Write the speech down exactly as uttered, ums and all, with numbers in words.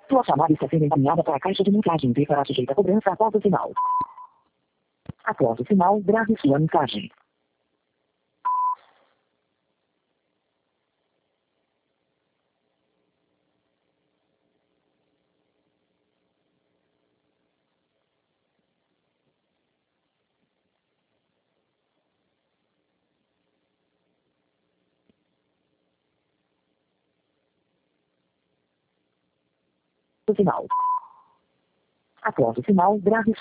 Sua chamada está sendo encaminhada para a caixa de mensagens e será sujeita a cobrança após o sinal. Após o sinal, grave sua mensagem. O sinal. Após o sinal, grave